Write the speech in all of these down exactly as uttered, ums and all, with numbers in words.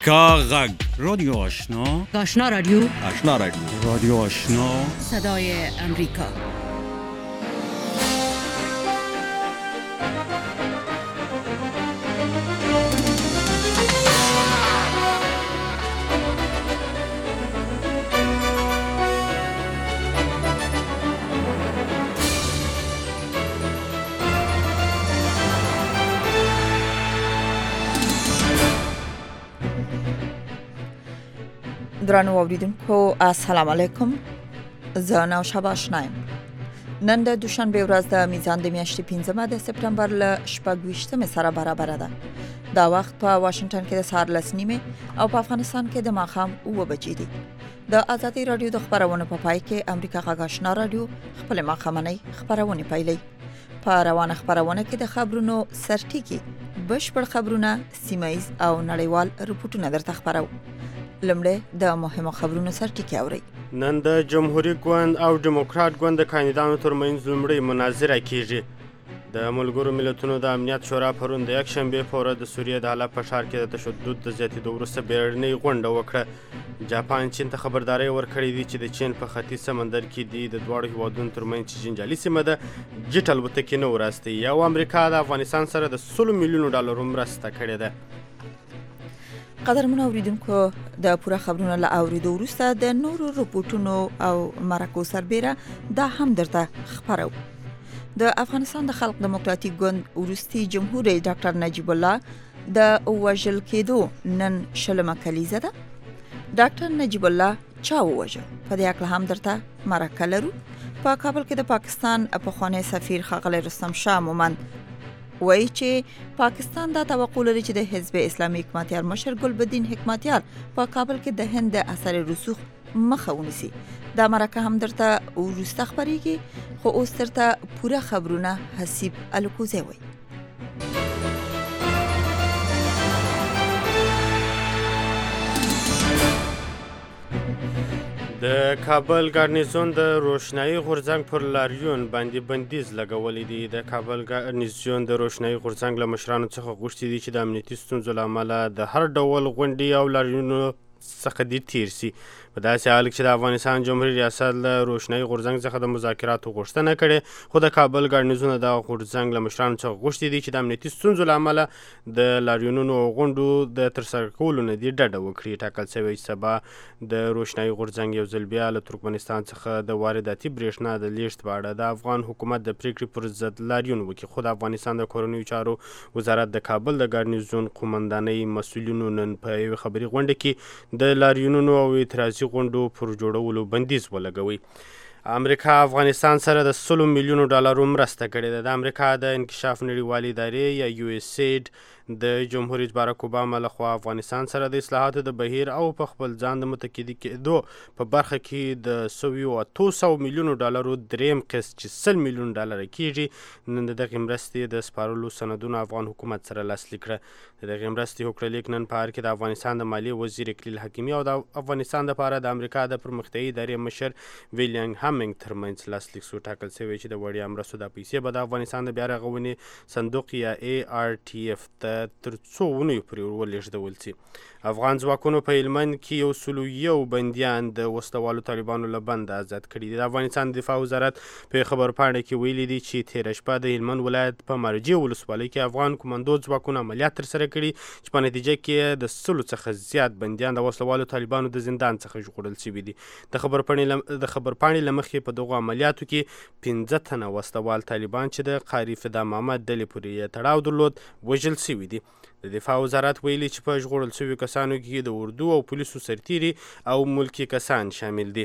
کاغذ رادیو آشنا آشنا رادیو آشنا رادیو رادیو آشنا صدای امریکا. درنو اوریدونکو السلام علیکم. زه نوشابه آشنایم. نن د دوشنبه ورځ د میزان د میاشتې پنځمه د سپتمبر له شپږویشتمې سره برابر ده. دا وخت په واشنگټن کې د سهار لس نیمې او په افغانستان کې د ماښام اوه بجې دي. د آزادۍ رادیو د خبرونو په پای کې امریکا غږ آشنا رادیو خپل ماښامنۍ خبرونه پیلوي. په روانه خبرونه کې د خبرونو سرټیکي بشپړ خبرونه سیمایز او نړیوال رپورټونه درته خبرو. لمړی د مهمو خبرونو سرټیکي اوري. نن د جمهوریت ګوند او ډیموکرات ګوند د کاندیدانو ترمنځ لومړی مناظره کیږي. د ملګرو ملتونو د امنیت شورا پرون د یک شنبه په ورځ د سوریې د حلب په ښار کې د تشدد د زیاتېدو وروسته بیړنۍ غونډه وکړه. جاپان چین ته خبرداری ورکړې دي چې د چین په ختیځ سمندر کې دی د دواړو هیوادونو ترمنځ چې جنجالي سیمه ده جټ الوتکې نه ورستی. او امریکا د افغانستان سره د سلو میلیونو ډالرو مرسته کړې ده. قدرمن اوریدونکو د پوره خبرونو له اوریدو وروسته د نورو رپورټونو او مرکو سربېره دا هم درته خبرو. د افغانستان د خلق دموکراتیک ګوند وروستي جمهور ډاکټر نجیب الله د وژل کېدو نن شلمه کلیزه ده. ډاکټر نجیب الله چا ووژل؟ په دې اړه هم درته مرکه لرو. په کابل کې د پاکستان پخوانی سفیر ښاغلی رستم شاه مومند وایي چې پاکستان دا توقع لري چې د حزب اسلامي حکمتیار مشر ګلبدین حکمتیار په کابل کې د هند د اثر رسوخ مخه ونیسي. دا مرکه هم درته وروسته خبرېږي، خو اوس درته پوره خبرونه حسیب الکوزی وایي. د کابل ګارنیزون د روشنايي غورځنګ پر لاریون باندې بندیز لګولې دي. د کابل ګارنیزون د روشنايي غورځنګ له مشرانو څخه غوښتي دي چې د امنیتي ستونزو له امله د هر ډول غونډې او لاریونونو څخه دې تیر سي. په داسې حال کې چې د افغانستان جمهوري ریاست له روشنايي غورځنګ څخه د مذاکراتو غوښتنه کړې، خو د کابل ګارنیزون د غورځنګ له مشرانو څخه غوښتي دي چې د امنیتي ستونزو له امله د لاریونونو او غونډو د ترسره کولو نه دې ډډه وکړي. ټاکل شوی چې سبا د روشنايي غورځنګ یو ځل بیا له ترکمنستان څخه د وارداتي برېښنا د لیږد په اړه د افغان حکومت د پریکړې پر ضد لاریون وکړي. خو د افغانستان د کورنیو چارو وزارت د کابل د ګارنیزون قومندانۍ مسؤلینو نن په یوې خبري غونډه کې د لاریونونو او اعتراضي غونډو پر جوړولو بندیز ولګوي. امریکا افغانستان سره د سلو میلیونو ډالرو مرسته کړې ده. د امریکا د انکشاف نړیوالې ادارې یا یو اس اید د جمهوریت بارک اوباما لخوا افغانستان سره د اصلاحاتو د بهیر او په خپل ځان د متقاعد کېدو په برخه کې د سویو اتو سوو میلیونو ډالرو دریم قسط چې سل میلیون ډالره کېږي نن د دغې مرستې د سپارلو سندونه افغان حکومت سره لاسلیک کړه. د دغې مرستې هوکړلیک نن په کې د افغانستان د مالیې وزیر اکلیل حکیمي او د افغانستان لپاره د امریکا د پرمختیایي ادارې مشر ویلیام همینګ ترمنځ لاسلیک شو. ټاکل شوی چې د وړیا مرستو د پیسې به د افغانستان د بیا رغونې صندوق یا ای آر ټي اف ته تر څو اونیو پورې ورولېږدول شي. افغان ځواکونو په هلمند کې یو سلو یو بندیان د وسلوالو طالبانو له بنده آزاد کړي دي. د افغانستان د دفاع وزارت په خبرپاڼه کې ویلي دي چې تېره شپه د هلمند ولایت په مرجې ولسوالۍ کې افغان کمانډو ځواکونو عملیات ترسره کړي چې په نتیجه کې د سلو څخه زیات بندیان د وسلوالو طالبانو د زندان څخه ژغورل شوي دي. د خبرپاڼې د خبرپاڼې له مخې په دغو عملیاتو کې پنځه تنه وسلوال طالبان چې د قاري فدا محمد ډلې پورې یې تړاو درلود وژل شوي دي. د دفاع وزارت ویلي چې په ژغورل شویو کسانو کې د اردو او پولیسو سرتیري او ملکي کسان شامل دي.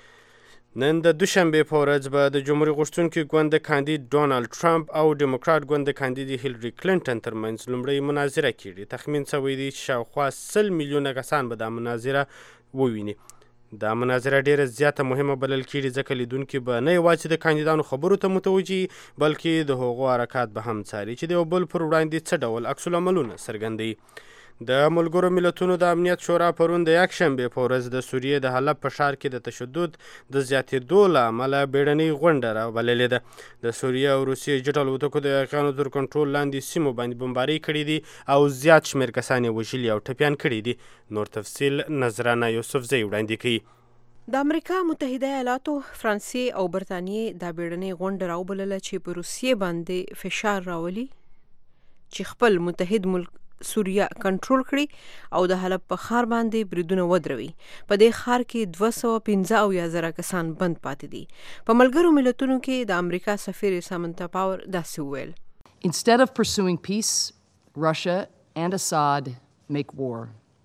نن د دوشنبه په ورځ به د جمهوریت غوښتونکي ګوند د کاندید ډونالډ ټرمپ او ډیموکرات ګوند د کاندید هیلري کلینټن ترمنځ لومړی مناظره کیږي. تخمین شوی دی چې شاوخوا سل میلیونه کسان به دا مناظره وویني. دا مناظره ډیره زیاته مهمه بلل کېږي ځکه لیدونکي به نه یوازې د کاندیدانو خبرو ته متوجي بلکې د هغو حرکات به هم څاري چې د یو بل پر وړاندې څه ډول عکس العملونه څرګندوي. د ملګرو ملتونو د امنیت شورا پرون د یکشنبې په ورځ د سوریې د حلب په ښار کې د تشدد د زیاتېدو له امله بیړنۍ غونډه رابللې ده. د سوریې او روسیې جټ الوتکو د یاغیانو تر کنټرول لاندې سیمو باندې بمبارۍ کړې دي او زیات شمېر کسان یې وژلي او ټپیان کړي دي. نور تفصیل نظرانه یوسفزۍ وړاندې کوي. د امریکا متحده ایالاتو، فرانسې او برطانیې دا بیړنۍ غونډه راوبلله چې په روسیې باندې فشار راولي چې خپل متحد ملک سوریه کنټرول کړي او د حلب په ښار باندې بریدونه ودروي. په دې ښار کې دوه سوه پنځه اویا زره کسان بند پاتې دي. په ملګرو ملتونو کې د امریکا سفیر سامنتا پاور داسې وویل: Instead of pursuing peace, Russia and Assad make war.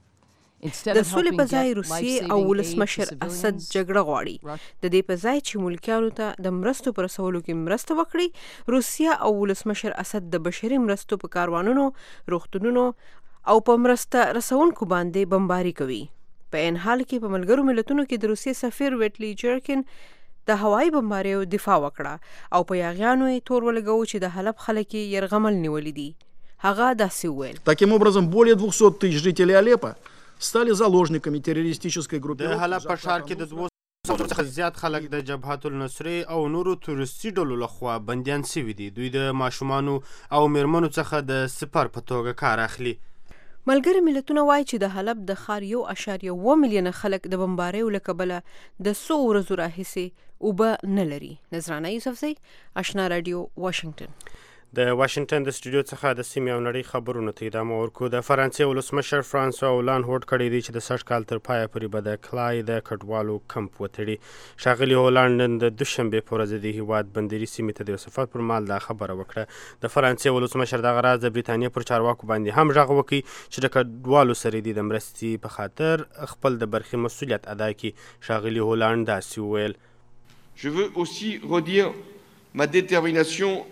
د سولې په ځای روسیې او ولسمشر اسد جګړه غواړي. د دې په ځای چې ملکیانو ته د مرستو په رسولو کې مرسته وکړي، روسیه او ولسمشر اسد د بشري مرستو په کاروانونو، روغتونونو او په مرسته رسونکو باندې بمباري کوي. په عین حال کې په ملګرو ملتونو کې د روسیې سفیر ویټلی جرکن د هوایي بمباریو دفاع وکړه او په یاغیانو یې تور ولګاوه چې د حلب خلک یې یرغمل نیولي دي. هغه داسې وویل: Таким образом, более двухсот тысяч жителей Алеппо стали заложниками террористической группировки. د حلب په ښار کې د دوه سوو څخه زیات خلک د جبهة النصرې او نورو تروریستي ډلو لخوا بندیان شوي دي. دوی د ماشومانو او میرمنو څخه د سپر په توګه کار اخلي. ملګري ملتونه وایي چې د حلب د ښار یو اعشاریه اووه میلیونه خلک د بمباریو له کبله د څو ورځو راهیسې اوبه نه لري. نظرانه یوسفزۍ، آشنا راډیو، واشنګټن. د واشنګټن د سټوډیو څخه د سیمې او نړۍ خبرونو ته ادامه ورکو. د فرانسې ولسمشر فرانسوا هولانډ هوډ کړی دی چې د سږ کال تر پایه پورې به د کلای د کډوالو کمپ وتړي. ښاغلي هولانډ نن د دوشنبې په ورځ د هیواد بندري سیمې ته د یو سفر پر مهال دا خبره وکړه. د فرانسې ولسمشر دغه راز د بریتانیا پر چارواکو باندې هم غږ وکړي چې د کډوالو سره دي د مرستې په خاطر خپل د برخې مسؤلیت ادا کړي. ښاغلي هولانډ داسې وویل: Je veux aussi redire ma détermination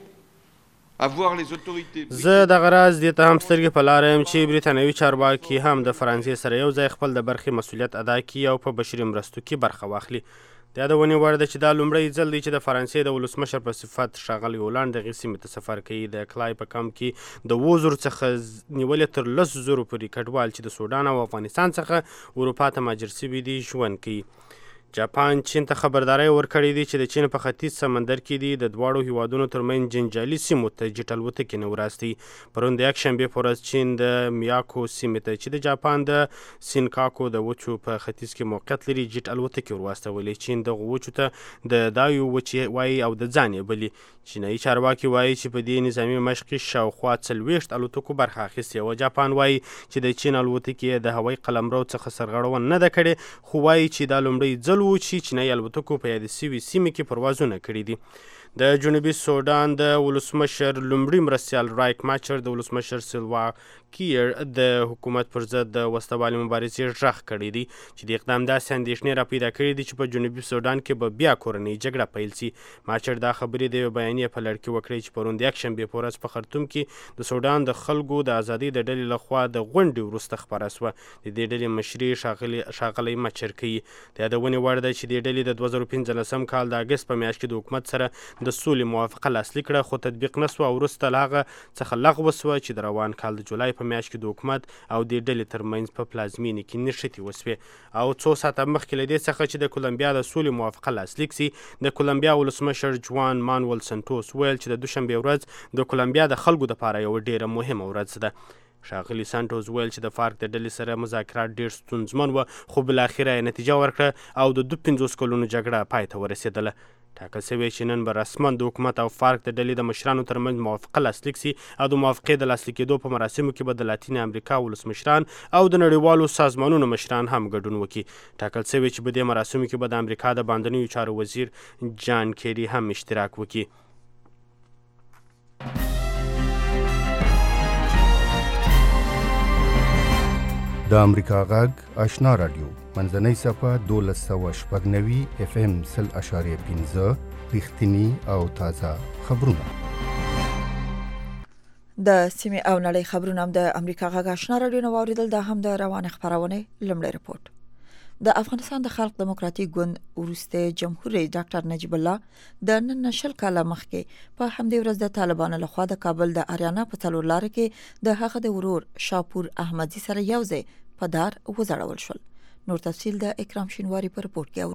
زه دغه راز دې ته هم سترګې په لاره یم چې بریتانوي چارواکي هم د فرانسې سره یو ځای خپل د برخې مسؤلیت ادا کړي او په بشري مرستو کې برخه واخلي. د یادونې وړ ده چې دا لومړی ځل دی چې د فرانسې د ولسمشر په صفت ښاغلي هولانډ دغې سیمې ته سفر کوي. د کلای په کمپ کې د اووه زرو څخه نیولې تر لسو زرو پورې کډوال چې د سودان او افغانستان څخه اروپا ته مهاجر شوي دي ژوند کوي. جاپان چین ته خبرداری ورکړې دي چې د چین په ختیځ سمندر کې دي د دواړو هیوادونو ترمنځ جنجالي سیمو ته جټ الوتکې نه وراستي. پرون د یکشنبې په ورځ چین د میاکو سیمې ته چې د جاپان د سینکاکو د وچو په ختیځ کې موقعیت لري جټ الوتکې ورواستولې. چین دغو وچو ته د دایو وچې وایي او د ځان یې بلي. چینایي چارواکي وایي چې په دې نظامي مشق کې شاوخوا څلوېښت الوتکو برخه اخیستې وه. جاپان وایي چې د چین الوتکې د هوایي قلمرو څخه سرغړونه نه ده کړې، خو وایي چې دا لومړی ځل و چې چینایي الوتکو په یادې سوي سیمې کې پروازونه کړي دي. د جنوبي سودان د ولسمشر لومړي مرستیال رایک ماچر د ولسمشر سلوا کیر د حکومت پر ضد د وسلوالې مبارزې غږ کړی دی چې د اقدام داسې اندېښنې را پیدا کړي دي چې په جنوبي سودان کې به بیا کورنۍ جګړه پیل سي. ماچر دا خبرې د یو بیانیې په لړ کې وکړې چې پرون د یکشنبې په ورځ په خرطوم کې د سودان د خلکو د ازادۍ د ډلې لخوا د غونډې وروسته خپره سوه. د دې ډلې مشري ښاغلی مچر کوي. د یادونې وړ ده چې دې ډلې د دوه زره پنځلسم کال د اګست په میاشت کې د حکومت سره د سولې موافقه لاسلیک کړه، خو تطبیق نه سوه او وروسته له هغه څخه لغوه سوه چې د روان کال د جولای په میاشت کې د حکومت او د ډلې ترمنځ په پلازمینې کې نښتې وسوې. او څو ساعته مخکې له دې څخه چې د کولمبیا د سولې موافقه لاسلیک سي، د کولمبیا ولسمشر جوان مانویل سنټوس ویل چې د دوشنبې ورځ د کولمبیا د خلکو دپاره یوه ډیره مهمه ورځ ده. ښاغلي سانټوس ویل چې د فارک د ډلې سره مذاکرات ډېر ستونزمن وه، خو بالاخره یې نتیجه ورکړه او د دوه پنځوس کلونو جګړه پای ته ورسېدله. ټاکل شوې چې نن به رسما د حکومت او فارک د ډلې د مشرانو ترمنځ موافقه لاسلیک سي او د موافقې د لاسلیکېدو په مراسمو کې به د لاتین امریکا ولسمشران او د نړیوالو سازمانونو مشران هم ګډون وکړي. ټاکل شوې چې په دې مراسمو کې به د امریکا د باندنیو چارو وزیر جان کیری هم اشتراک وکړي. د امریکا غږ آشنا رادیو منځنۍ صفحه دولس سوه شپږ نوي اف ام سل اشاریه پنځه رښتیني او تازه خبرونه. د سیمې او نړۍ خبرونه هم د امریکا غږ آشنا رادیو نه واوریدل. دا هم د روانې خپرونې لومړی رپورټ. د افغانستان د خلق دیموکراتیک ګوند وروسته جمهور رئیس ډاکټر نجیب الله د نن شل کاله مخکې په همدې ورځ د طالبانو لخوا د کابل د اریانا په څلور لار کې د هغه د ورور شاپور احمدي سره یوځای په دار وزړول شول. نور تفصیل د اکرام شینواری په رپورت کې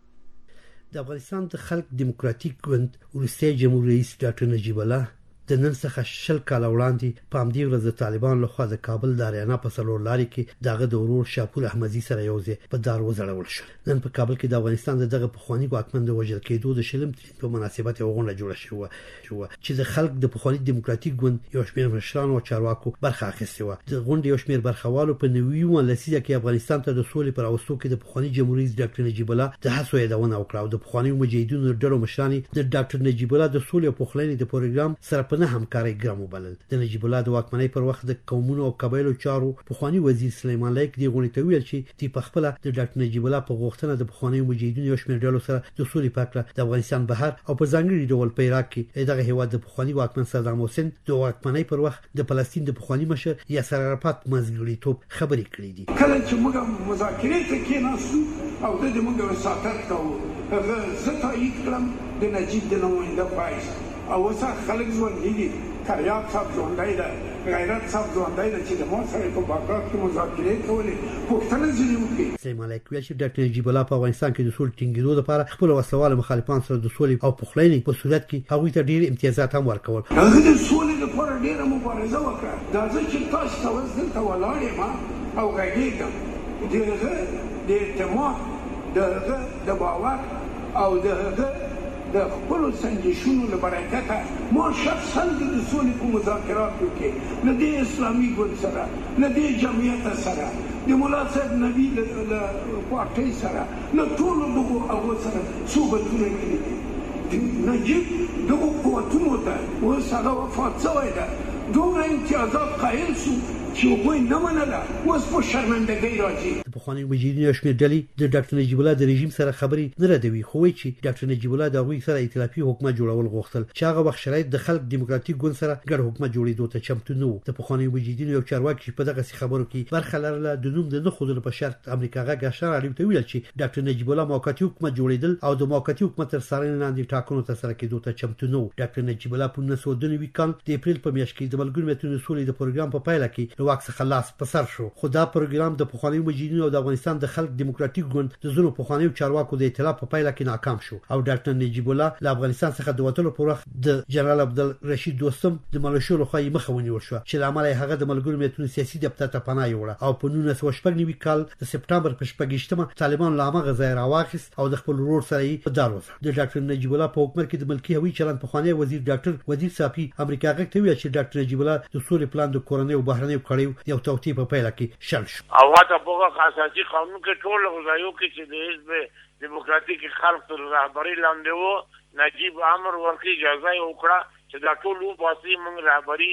اورو. د افغانستان د خلق دیموکراتیک ګوند وروسته جمهور رئیس ډاکټر نجیب الله د نن څخه شل کاله وړاندې په همدې ورځ د طالبانو لخوا د کابل د اریانا په څلور لارې کې دغه د ورور شاپور احمدي سره یوځای په دار وزړول شو. نن په کابل کې د افغانستان دغه پخوانی واکمن د وژل کېدو د شلم په مناسبت یو غونډه جوړه شوه چې د خلق د پخوانی دیموکراتیک ګوند یو شمېر مشرانو او چارواکو برخه اخیستې وه. د غونډې یو شمېر برخوالو په نویو لسیزه کې افغانستان ته د سولې پر اوستو کې د پخوانی جمهور رئیس ډاکټر نجیب الله د هڅو یادونه وکړه او د پخوانی مجاهدینو ډلو مشران د ډاکټر نجیب الله د سولې او پخلاینې د پروګرام سره په نه همکارۍ وبلل. د نجیب الله د واکمنۍ پر وخت د قومونو او قبایلو چارو پخوانی وزیر سلیمان لیک دی غونډې ته ویل چې دی په خپل د ډاکټر نجیب الله په غوښتنه د پخوانی مجاهدینو یو شمېر ډلو سره د سولې پاکله د افغانستان بهر او په ځانګړي ډول په عراق کې دغه هیواد د پخوانی واکمن صدام حسین د واکمنۍ پر وخت د فلسطین د پخوانی مشر یاسر عرفات منځګړیتوب خبرې کړې دي. کله چې موږ مذاکرې ته کېناستو او د دې موږ وساتت کوو هغه زه تایید کړم د نجیب د نماینده پایس او وسه خلک ژوندي دي. کریاب صاحب ژوندی ده، غیرت صاحب ژوندی ده چې د ما سره په بغداد کې مذاکرې کولې، پوښتنه ځینې وکړي. سلیمان لیک ویل چې ډاکټر نجیب الله په افغانستان کې د سولې ټینګېدو لپاره خپل وسوال مخالفان سره د سولې او پخلاینې په صورت کې هغوی ته ډېر امتیازات هم ورکول. هغه د سولې لپاره ډېره مبارزه وکړه. دا زه چې تاسو ته اوس دلته ولاړ یم او غږېږم د هغه د اعتماد د هغه د باور او د هغه د خپل سنجشونو لبرکته ما شخصا د سولې په مذاکراتو کې نه د اسلامي ګوند سره نه د جمعیت سره د مولا صاحب نبی له پارټۍ سره نه ټولو دغو هغو سره صحبتونه کړي دي. نجیب دغو قوتونو ته اوس هغه وفات شوی ده دومره امتیازات قایل شو چې هغوی نه منله، اوس په شرمندګۍ راځي. د پخوانیو مجاهدینو یو شمېر ډلې د ډاکټر نجیب الله د رژیم سره خبرې نه ردوي، خو وایي چې ډاکټر نجیب الله د هغوی سره ائتلافي حکومت جوړول غوښتل چې هغه وخت شرایط د خلق دیموکراتیک ګوند سره ګډ حکومت جوړېدو ته چمتو نه وو. د پخوانیو مجاهدینو یو چارواکي په دغسې خبرو کې برخه لرله د نوم د نه ښودلو په شرط امریکا غږ اشاره راډیو ته ویل چې ډاکټر نجیب الله موقتي حکومت جوړېدل او د موقتي حکومت تر څارنې لاندې ټاکنو ترسره کېدو ته چمتو نه وو. ډاکټر نجیب الله په نولس سوه دوه نوي کال د اپریل په میاشت کې د ملګرو ملتونو سولې د پروګرام په پایله کې له واک څخه لاس په سر شو، خو دا پروګرام د پخوانیو مجاهدینو او د افغانستان د خلق دیموکراتیک ګوند د زونو پخوانیو چارواکو د ائتلاف په پایله کې ناکام شو او ډاکټر نجیب الله له افغانستان څخه د وټلو پر وخت د جنرال عبدالرشید دوستم د ملشو لخوا یې مخه ونیول شو چې له امله هغه د ملګرو ملتونو سیاسي دفتر ته پناه یووړه او په نولس سوه شپږ نوي کال د سپټمبر په شپږیشتمه طالبان له هماغه ځایه راواخیست او د خپل ورور سره یې په دار وځړ. د ډاکټر نجیب الله په حکومت کې د ملکي هوایي چلند پخوانی وزیر ډاکټر ودیر صافي امریکا غږ ته ویل چې ډاکټر نجیب الله د سولې پلان د کورنۍ او بهرنیو کړیو یو توطیه په پایله کې شل شو. او په اساسي قانون کې ټول غځایو کې چې د حزب دیموکراتیک خلق تر رهبرۍ لاندې وو نجیب امر ورکړي اجازه یې وکړه چې دا ټول وباسي. موږ رهبري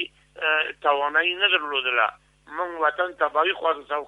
توانایي نه درلودله، موږ وطن تباهي خواته سوق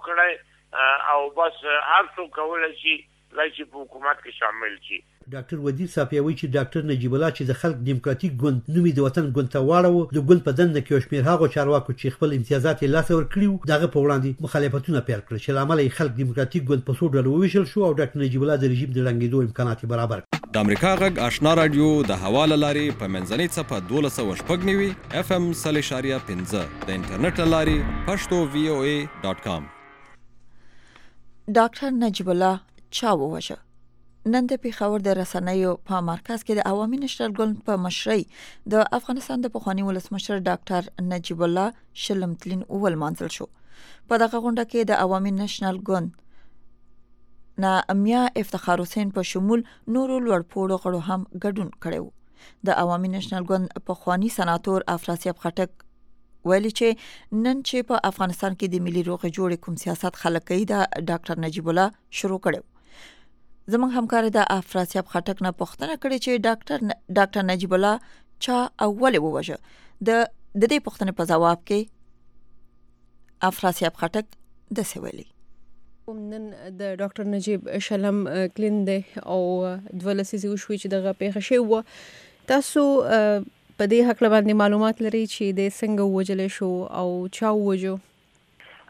کړی او بس هر څوک کولی شي لای چې په حکومت کې شامل شي. ډاکټر ودیر صافي وایي چې ډاکټر نجیب الله چې د خلق دیموکراتیک ګوند نومي د وطن ګوند ته واړو، د ګوند په دنده کې یو شمېر هغو چارواکو چې خپل امتیازات یې لاسه ورکړي وو د هغه په وړاندې مخالفتونه پیل کړل چې له امله یې خلق دیموکراتیک ګوند په څو ډلو وویشل شو او ډاکټر نجیب الله د رژیم د ړنګېدو امکانات یې برابر کړل. د امریکا غږ آشنا رادیو د هوا له لارې په منځنۍ څپه دولس سوه شپږ نوي اف ام سل اشاریه پنځه د انټرنیټ له لارې پښتو وی او ای ډاټ کام. ډاکټر نجیب الله چا ووژه؟ نن د پیښور د رسنیو په مرکز کې د عوامي نېشنل ګوند په مشرۍ د افغانستان د پخواني ولسمشر ډاکټر نجیب الله شلم تلین اول مانځل شو. په دغه غونډه کې د عوامي نېشنل ګوند نه امیا افتخار حسین په شمول نورو لوړپوړو غړو هم ګډون کړی و. د عوامي نېشنل ګوند پخواني سناتور افراسیاب خټک ویلي چې نن چې په افغانستان کې د ملي روغې جوړې کوم سیاست خلک کوي د ډاکټر نجیب الله شروع کړی. زموږ همکار د افراسیاب خټک نه پوښتنه کړې چې ډاکټر ډاکټر نجیب الله چا اول ووژه. د د دې پوښتنې په جواب کې افراسیاب خټک داسې ویلي: نن د ډاکټر نجیب شلم کلین دی او دوه لسیزې وشوي چې دغه پیښه شوې وه. تاسو په دې هکله باندې معلومات لرئ چې د څنګه ووژلی شو او چا ووژو؟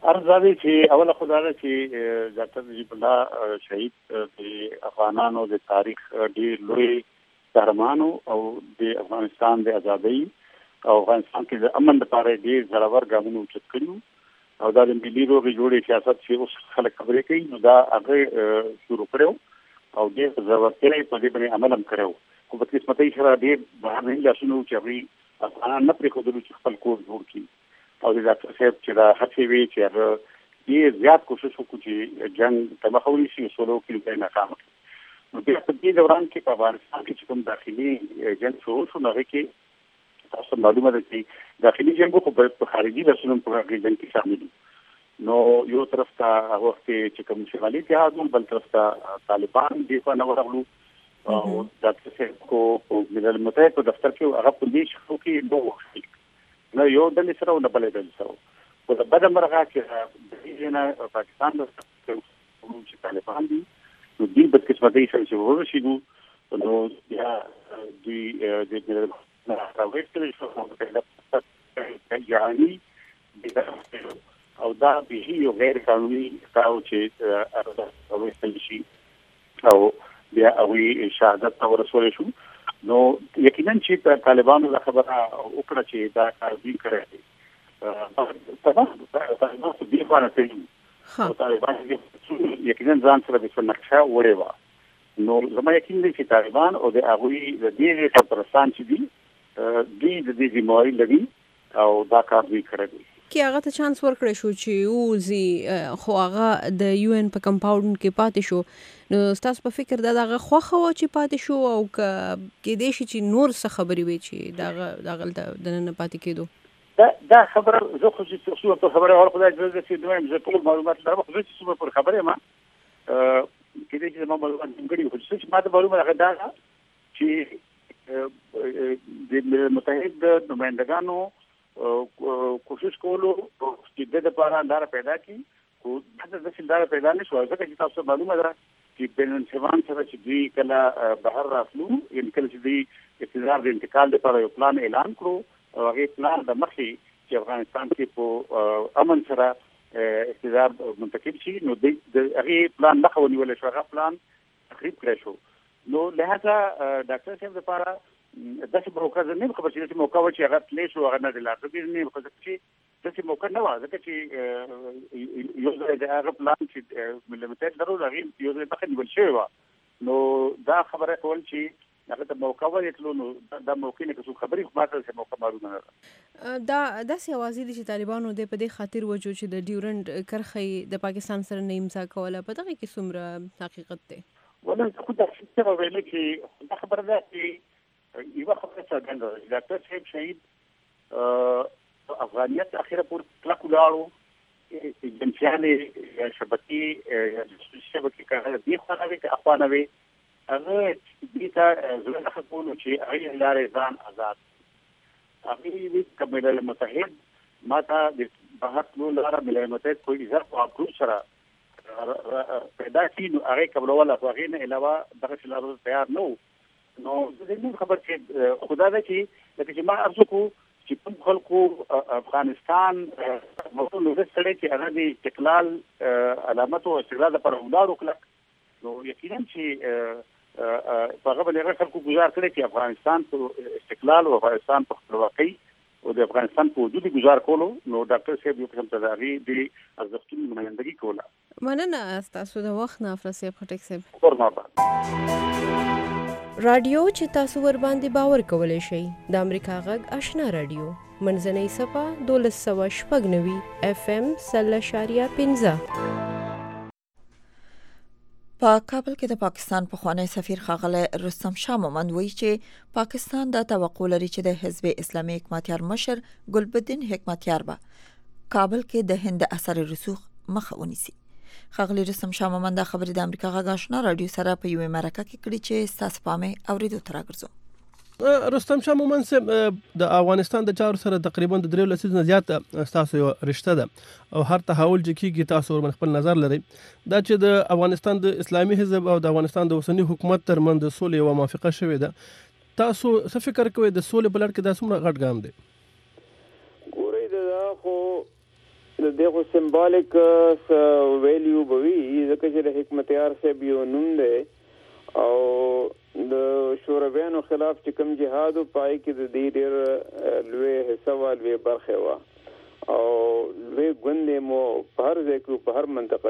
ارزادي چې اوله خدای چې ډاکټر نجیب الله شهید د افغانانو د تاریخ ډېر لوی قهرمانو او د افغانستان د ازادۍ او افغانستان کې د امن لپاره ډېر زړور ګامونه اوچت کړي او دا د ملي روغې جوړې سیاست چې اوس خلک خبرې کوي نو دا هغه شروع کړو او ډېر زړورتیا په دې باندې عمل هم کړو خو په قسمتي سره ډېر بهرني لاسونو چې هغوی افغانان نه پرېښودلو چې خپل کور جوړ کړي او د ډاکټر صاحب چې دا هڅې وي چې هغه ډېر زیات کوشش وکړو چې جنګ ته مخه ونیسي او سولو کې ناکام کړي نو بیا په دې دوران کې په افغانستان کې چې کوم داخلي جنګ شروع شو نو هغې کې تاسو معلومه ده چې داخلي جنګ خو په خارجي لاسونو په هغې جنګ کې شامل دي نو یو طرف ته هغه وخت چې کوم شمالي اتحاد و بل طرف ته طالبان دې خوا نه ورغلو او ډاکټر صاحب کو په ملل متحد په دفتر کې هغه په دې شخو کې دوه وخت نو یو ډلې سره او نه بلې ډلې سره خو د بده مرغه چې د دې نه پاکستان د چې طالبان دي نو دوی بدقسمتۍ سره چې ورسېدو نو بیا دوی د ملل راویستلی شو یعنی او دا به یو غیر قانوني کار چې راویستل شي او بیا هغوی شهادت ته ورسولی شو نو یقینا چې طالبانو دا خبره وکړه چې دا کار دوی کړی دی طالبان خو دې خوا نه کوي او طالبان یقینا ځان سره د څه نقشه وړې وه نو زما یقین دی چې طالبان او د هغوی د دې سرپرستان چې دي دوی د دې ذمهواري لري او دا کار دوی کړی دی کې هغه ته چانس ورکړی شو چې ووځي خو هغه د یو ان په کمپاونډ کې پاتې شو نو ستاسو په فکر دا دغه خوښه وه چې پاتې شو او که کېدی شي چې نور څه خبرې وي چې دغه دغلته دننه پاتې کېدو دا دا خبره زه خو چې څومره پر خبره ور خدای اجازه چې دویم زه ټول معلومات لرم خو زه چې څومره پر خبره یم کېدی شي زما معلومات نیمګړي خو چې ما ته معلومه هغه دا چې د ملل متحد د نمایندګانو کوشش کولو چې د لپاره لاره پیدا کړي خو دا داسې لاره پیدا نه شوه ځکه چې تاسو معلومه ده چې بین النسوان سره چې دوی کله بهر راتلو یعنې کله چې دوی اقتدار د انتقال لپاره یو پلان اعلان کړو او هغې پلان د مخې چې افغانستان کې په امن سره اقتدار منتقل شي نو د هغې پلان مخه ونیولی شو هغه پلان تخریب کړی شو نو لهذا ډاکټر صاحب لپاره داسې موقع زه نه یم خبر چې داسې موقع وه چې هغه تللی شو هغه نه دی لاړ زه نه یم ځکه چې داسې موقع نه وه ځکه چې یو ځای د هغه پلان چې ملل متحد لرو د هغې یو ځای مخه نیول شوې وه نو دا خبره کول چې هغه ته موقع ولې تلو نو دا موقع نه که څوک خبرې خو ما ته داسې موقع معلومه نه ده دا داسې اوازې دي چې طالبانو دی په دې خاطر وجو چې د ډیورنډ کرښه د پاکستان سره نه امضا کوله په دغه کې څومره حقیقت دی والله زه خو داسې څه به ویلې چې دا خبره ده چې یوه خبره څرګنده ده ډاکټر صاحب شهید افغانیت اخره پورې کلک ولاړو جنسیانې شبکې یا جاسوسي شبکې که هغه دې خوا نه وي که اخوا نه وي هغه دې ته زړه نښه کولو چې هغې لارې ځان آزاد هغې وي که ملل متحد ما ته د بهر تلو لاره ملل متحد کوئی ظرف او ابروز سره پیدا کړي نو هغې قبلوله خو هغې نه علاوه دغسې لارو تیار نه و نو زه دې خبر چې خدا ده چې لکه چې ما عرض وکړو چې کوم خلکو افغانستان موضوع نوزه سړی چې هغه د استقلال علامت او استقلال لپاره ولاړ وکړه نو یقینا چې په هغه باندې هغه خلکو ګزار کړی چې افغانستان په استقلال او افغانستان په خپلواکۍ او د افغانستان په وجود ګزار کولو نو ډاکټر صاحب یو قسم ته د هغې د ارزښتونو نمایندګي کوله مننه ستاسو د وخت نه افرا صاحب خټک صاحب قربان رادیو چې تاسو ور باندې باور کولای شئ د امریکا غږ آشنا رادیو منځنۍ صفه دولس سوه شپږ نوي اف ام سل اشاریه پنځه په کابل کې د پاکستان پخوانی سفیر ښاغلی رستم شاه مومند وایي چې پاکستان دا توقع لري چې د حزب اسلامي حکمتیار مشر ګلبدین حکمتیار به کابل کې د هند اثر رسوخ مخه ونیسي. ښاغلی رستم شاه مومند دا خبرې د امریکا غږ آشنا رادیو سره په یوې مرکه کې کړي چې ستاسو پام یې اورېدو ته راګرځو. رستم شاه مومند صاحب د افغانستان د چارو سره تقریبا د درې لسیزو نه زیات ستاسو یو رشته ده او هر تحول چې کېږي تاسو ورمن خپل نظر لرئ دا چې د افغانستان د اسلامي حزب او د افغانستان د اوسني حکومت ترمنځ د سولې یوه موافقه شوې ده تاسو څه فکر کوئ د سولې په لړ کې دا څومره غټ ګام دی؟ ګورئ دا خو د دغه سمبولیک ویلیو بوي ځکه چې د حکمت یار صاحب یو نوم دی او د شورویانو خلاف چې کوم جهاد پای کې د دې ډېر لوی حصہ والوي برخه وا او لوی ګوندې مو په هر ځای کې په هر منطقه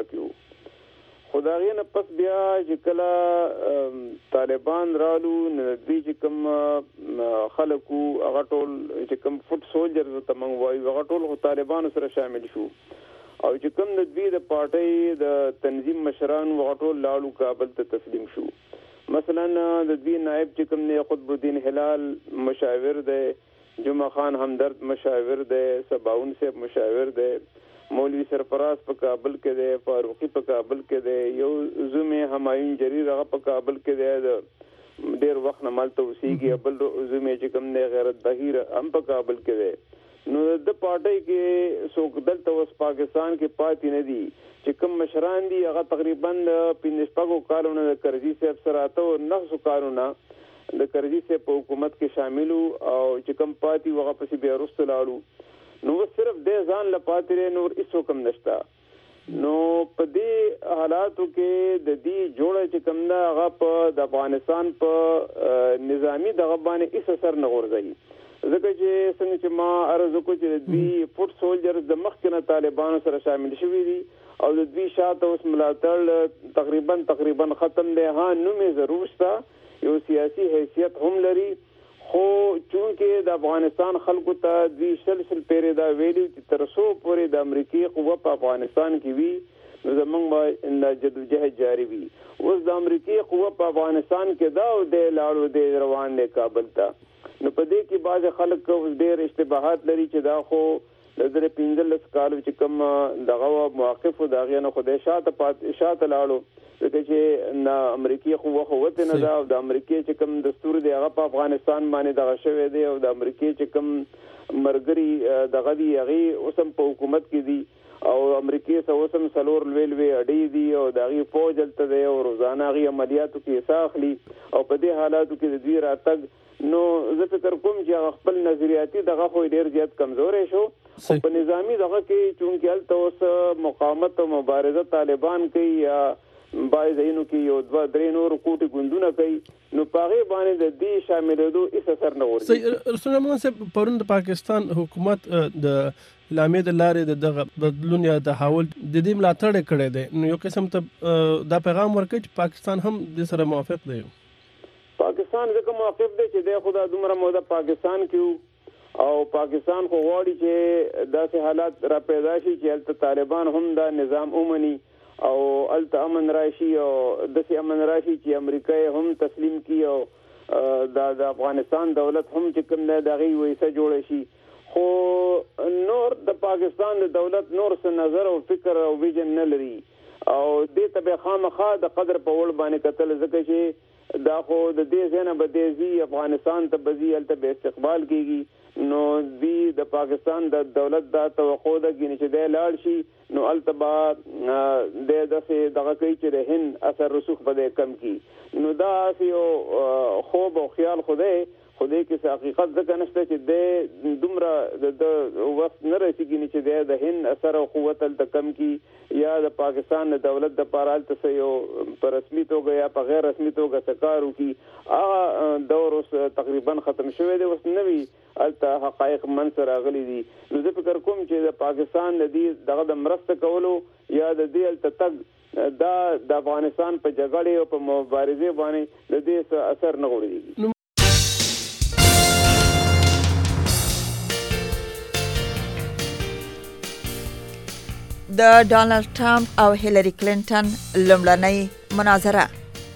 کې خدای نه پس بیا چې کله طالبان رالو نو دوی چې کوم خلکو هغه ټول چې کوم فوټ سولجرز ته موږ وایو هغه ټول طالبانو سره شامل شو او چې کوم د دوی د پارټۍ د تنظیم مشران هغه ټول لاړو کابل ته تسلیم شو. مثلا د دوی نائب چې کوم نه قطب الدین هلال مشاور دی، جمعه خان همدرد مشاور دی، سباون صاحب مشاور دی، مولوی سرفراز په کابل کې دی، فاروقی په کابل کې دی، یو زومه همایون جریر هغه په کابل کې دی، ډیر وخت نه مالته اوسېږي، بل زومه چې کوم نه غیرت بهیر هم په کابل کې دی. نو د پارټۍ کې څوک دلته اوس پاکستان کې پاتې نه دي چې کوم مشران دي هغه تقریبا پنځه شپږو کالونو د کرزي صاحب سره اته نهو کالونو د کرزي صاحب په حکومت کې شامل او چې کوم پاتې هغه پسې بیا وروسته لاړو نو صرف د ځان لپاره نور هیڅ کوم نشته. نو په دې حالاتو کې د دې جوړه چې کوم نه هغه په د افغانستان په نظامی دغه باندې هیڅ اثر نه غورځي ځکه چې څنګه چې ما عرض وکړ چې دوی فوټ سولجرز د مخکنه طالبانو سره شامل شوي دي او د دوی شاته اوس ملاتړ تقریبا تقریبا ختم دی. ها نومې ضرور شته، یو سیاسي حیثیت هم لري، خو چونکې د افغانستان خلکو ته دوی شل شل پیرې دا ویلي چې تر څو پورې د امریکایي قوه په افغانستان کې وي نو زمونږ به جدوجهد جاري وي. اوس د امریکایي قوه په افغانستان کې دا او دی لاړو دی روان دی کابل ته. نو په دې کې بعض خلک اوس ډېر اشتباهات لري چې دا خو د زر پنځلس کالو چې کوم دغه موقفو د هغې نه خدای شاته پاتې شاته لاړو ځکه چې نه امریکایي قوه خو وتې نه ده او د امریکې چې کوم دستور دی هغه په افغانستان باندې دغه شوی دی او د امریکې چې کوم مرګري دغه دی هغې اوس هم په حکومت کې دي او امریکې سره اوس هم څلور لوی لوی اډې دي او د هغې فوج هلته دی او روزانه هغې عملیاتو کې حصه اخلي او په دې حالاتو کې د دوی راتګ نو زه فکر کوم چې خپل نظریاتي دغه خو ډیر زیات کمزوري شو په نظامی دغه کې چونکې هلته اوس مقاومت او مبارزه طالبان کوي یا باید اینو کې یو دوه درې نور کوټي ګوندونه کوي نو پاغه باندې د دې شاملېدو هیڅ اثر نه ورځي. رسول الله صاحب پرون د پاکستان حکومت د لامې د لارې د دغه بدلون یا د حاول د دې ملاتړ کړی دی نو یو قسم ته دا پیغام ورکړي چې پاکستان هم د سره موافق دی. پاکستان ځکه موافق دی چې د خدا دومره موده پاکستان کې او پاکستان خو غواړي چې داسې حالات را پیدا شي چې هلته طالبان هم دا نظام ومني او هلته امن راشي او داسې امن راشي چې امریکا هم تسلیم کړي او دا د افغانستان دولت هم چې کوم دی د هغې ویسه جوړه شي. خو نور د پاکستان د دولت نور څه نظر او فکر او ویژن نه لري او دې ته به خامخا د قدر په وړ باندې کتل ځکه چې دا خو د دې ځای نه به دی ځي افغانستان ته به ځي هلته به استقبال کېږي نو دوی د پاکستان د دولت دا توقع ده ګینې چې دی لاړ شي نو هلته به دی داسې دغه کوي چې د هند اثر رسوخ به دی کم کړي نو دا هسې یو خوب او خیال خو دی خو دې کې څه حقیقت ځکه نشته چې دی دومره د وخت نه رسېږي چې دی د هند اثر او قوت هلته کم کړي یا د پاکستان د دولت دپاره هلته څه یو په رسمي توګه یا په غیر رسمي توګه څه کار وکړي هغه دور اوس تقریبا ختم شوی دی اوس نوي هلته حقایق منځ راغلي دي. نو زه فکر کوم چې د پاکستان د دې دغه د مرسته کولو یا د دې هلته تګ دا د افغانستان په جګړې او په مبارزې باندې د دې څه اثر نه غورځېږي. د ډانلډ ټرمپ او هیلری کلینټن لومړنۍ مناظره.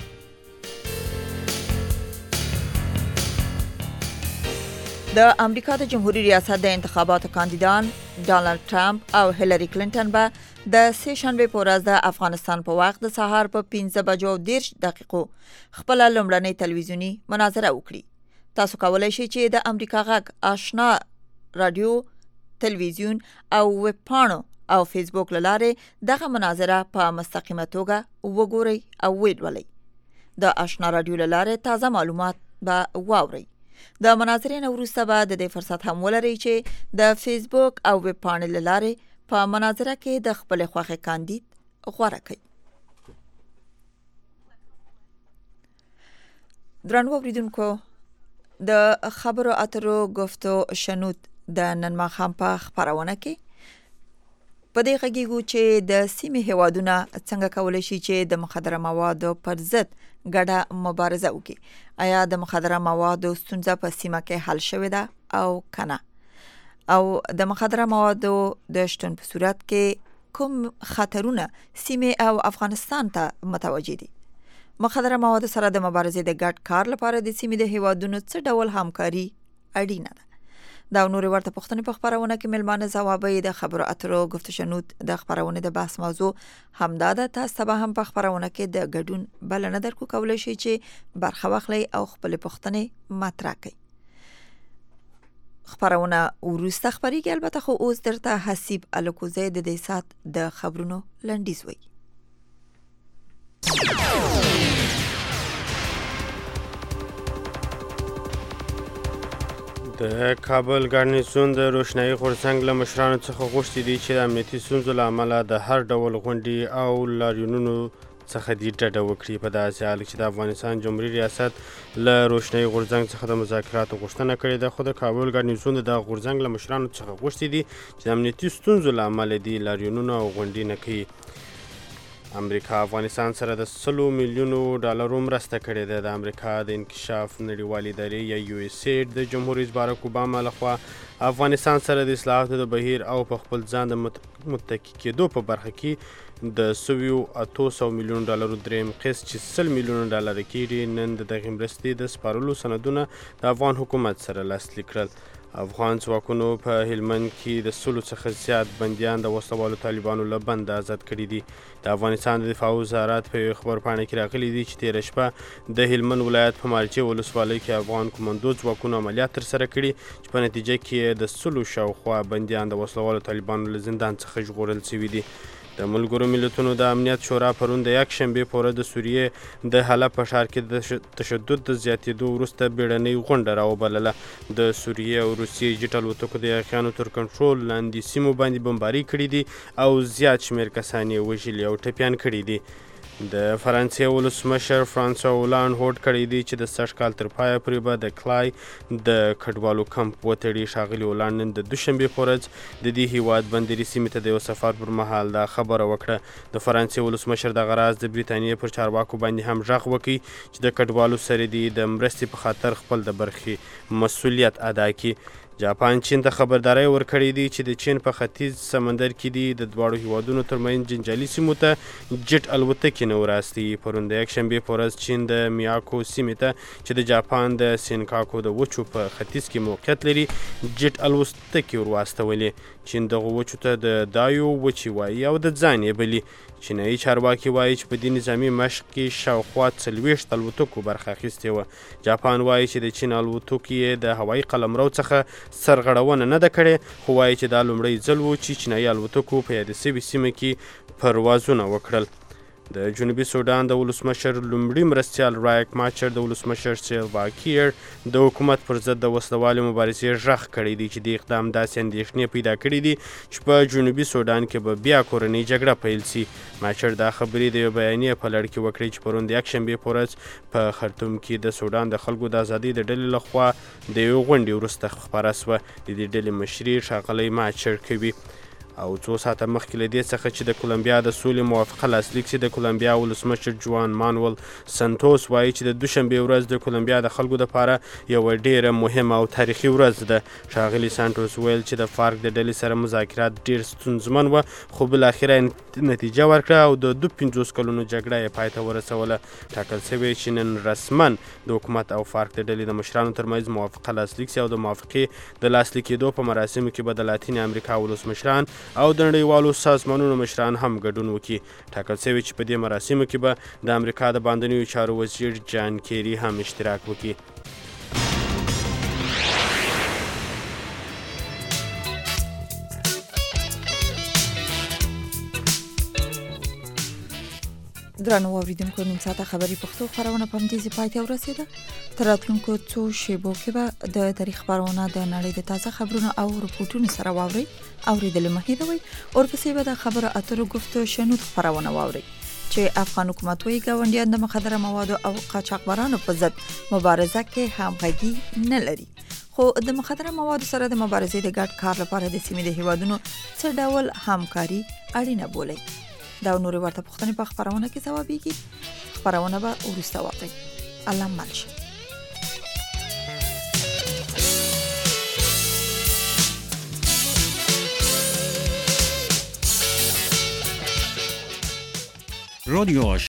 د امریکا د جمهوریت ریاست د انتخاباتو کاندیدان ډانلډ ټرمپ او هیلری کلینټن به د سه شنبه په ورځ د افغانستان په وخت د سهار په پنځه بجو دېرش دقیقو خپل لومړنۍ تلویزیونی مناظره وکړي. تاسو کولی شئ چې د امریکا غږ آشنا رادیو، تلویزیون او ویب پاڼو او فیسبوک لاره دغه مناظره په مستقیمه توګه وګورئ او ولولئ. د آشنا رادیو لاره تازه معلومات به واورئ. د مناظرې نه وروسته به د دې فرصت هم ولرئ چې د فیسبوک او ویب پاڼې لاره په مناظره کې د خپل خوښه کاندید غوړه کوي. درنو اوریدونکو، د خبرو اترو گفتو شنود د نن ماښام په خبرونه کې په دې غږیږو چې د سیمې هیوادونه څنګه کولای شي چې د مخدره موادو پر ضد ګډه مبارزه وکړي. آیا د مخدره موادو ستونزه په سیمه کې حل شوې ده او کنه؟ او د مخدره موادو د شتون په صورت کې کوم خطرونه سیمه او افغانستان ته متوجه دي؟ مخدره مواد سره د مبارزې د ګډ کار لپاره د سیمې د هیوادونو څه ډول همکاري اړینه ده؟ دا نور ورته پوښتنې په خبرونه کې ملمانه ځوابي د خبرو اترو گفت شنود د خبرونه د بحث موضوع همدا ده. تاسو به هم په خبرونه کې د ګډون بلنه درکو کولای شئ چې برخه واخلئ او خپل پوښتنې مطرح کړئ. خبرونه ورسته خبريږي، البته خو اوس درته حسیب الکوزه د دې سات د خبرونو لنډیز وي. د کابل ګارنیزون د روشنايي غورځنګ له مشرانو څخه غوښتي دي چې د امنیتي ستونزو له امله د هر ډول غونډې او لاریونونو څخه دې ډډه وکړي. په داسې حال کې چې د افغانستان جمهوري ریاست له روشنايي غورځنګ څخه د مذاکراتو غوښتنه کړې ده، خو د کابل ګارنیزون د غورځنګ له مشرانو څخه غوښتي دي چې د امنیتي ستونزو له امله دې لاریونونه او غونډې نه کوي. امریکا افغانستان سره د سلو میلیونو ډالرو مرسته کړې ده. د امریکا د انکشاف نړیوالې ادارې یا یو اس ایډ د جمهور رئیس باراک اوباما لخوا افغانستان سره د اصلاحاتو د بهیر او په خپل ځان د متکی کېدو په برخه کې د سویو اتو سو میلیون ډالرو دریم قسط چې سل میلیون ډالر کېږي نن د دغې مرستې د سپارلو سندونه د افغان حکومت سره لاسلیک کړل. افغان ځواکونو په هلمند کې د سلو څخه زیات بندیان د وسلوالو طالبانو له بنده آزاد کړي دي. د افغانستان د دفاع وزارت په یو خبرپاڼه کې راغلي دي چې تېره شپه د هلمند ولایت په مارجې ولسوالۍ کې افغان کمانډو ځواکونو عملیات ترسره کړي چې په نتیجه کې د سلو شاوخوا بندیان د وسلوالو طالبانو له زندان څخه ژغورل شوي دي. د ملګرو ملتونو د امنیت شورا پرون د یک شنبې په ورځ د سوریې د حلب په ښار کې د تشدد د زیاتېدو وروسته بیړنۍ غونډه راوبلله. د سوریې او روسیې جټ الوتکو د یاغیانو تر کنټرول لاندې سیمو باندې بمباري کړي دي او زیات شمېر کسان یې وژلي او ټپیان کړي دي. د فرانسې ولسمشر فرانسوا هولانډ هوډ کړی دی چې د سږ کال تر پایه پورې به د کلای د کډوالو کمپ وتړي. ښاغلي هولانډ نن د دوشنبې په ورځ د دې هیواد بندري سیمې ته د یو سفر پر مهال دا خبره وکړه. د فرانسې ولسمشر دغه راز د بریتانیې پر چارواکو باندې هم غږ وکړي چې د کډوالو سره دي د مرستې په خاطر خپل د برخې مسؤلیت ادا کړي. جاپان چین ته خبرداری ورکړی دی چې د چین په ختیځ سمندر کې دي د دواړو هیوادونو ترمنځ جنجالي سیمو ته جټ الوتکې نه وراستی. پرون د یک شنبې په ورځ چین د میاکو سیمې ته چې د جاپان د سینکاکو د وچو په ختیځ کې موقعیت لري جټ الوتکې ورواستولې. چین دغه وچو ته د دایو وچې وایي او د ځان یې بلي. چینایي چارواکي وایي چې په دې نظامي مشق کې شاوخوا څلوېښت الوتکو برخه اخیستې وه. جاپان وایي چې د چین الوتکو یې د هوایي قلمرو څخه سرغړونه نه ده کړې، خو وایي چې دا لومړی ځل و چې چینایي الوتکو په یاده سوي سیمه کې پروازونه وکړل. د جنوبي سودان د ولسمشر لومړي مرستیال رایک ماچر د ولسمشر سیلوا کیر د حکومت پر ضد د وسلوالې مبارزې غږ کړی دی چې د اقدام داسې اندېښنې پیدا کړي دي چې په جنوبي سودان کې به بیا کورنۍ جګړه پیل سي. ماچر دا خبرې د یو بیانیې په لړ کې وکړې چې پرون د یک شنبې په ورځ په خرطوم کې د سودان د خلکو د ازادۍ د ډلې لخوا د یو غونډې وروسته خپره سوه. د دې ډلې مشري ښاغلی ماچر کوي او څو ساعته مخکې له دې څخه چې د کولمبیا د سولې موافقه لاسلیک شي د کولمبیا ولسمشر جوان مانویل سنټوس وایي چې د دوشنبې ورځ د کولمبیا د خلکو دپاره یوه ډیره مهمه او تاریخي ورځ ده. ښاغلي سانټوس ویل چې د فارک د ډلې سره مذاکرات ډیر ستونزمن وه خو بالاخره نتیجه ورکړه او د دوه پنځوس کلونو جګړه یې پای ته ورسوله. ټاکل شوی چې نن رسما د حکومت او فارک د ډلې د مشرانو ترمنځ موافقه لاسلیک شي او د موافقې د لاسلیکېدو په مراسمو کې به د لاتین امریکا ولسمشران او د نړیوالو سازمانونو مشران هم ګډون وکړي. ټاکل شوي چې په دې مراسمو کې به د امریکا د باندنیو چارو وزیر جان کیری هم اشتراک وکړي. درنو اوریدونکو نیم ساعته خبري پښتو خبرونه په دې پای ته ورسیده. تر راتلونکو څو شیبو کې به د تاریخ خبرونه د نړۍ د تازه خبرونو او رپورټونو سره واوري اوریدل مهیروي او ورپسې به د خبرو اترو گفتگو شنود خبرونه واوري چې افغان حکومت وی گاونډیان د مخدره موادو او قاچاقبرانو په ضد مبارزه کې همغږي نه لري، خو د مخدره موادو سره د مبارزې د ګډ کار لپاره د سیمې د هیوادونو څه ډول همکاري اړینه بولي. دا نور ورته پښتني په خبرونه کې ځوابيږي. خبرونه به ورسته واقعي. الله مالش. رادیو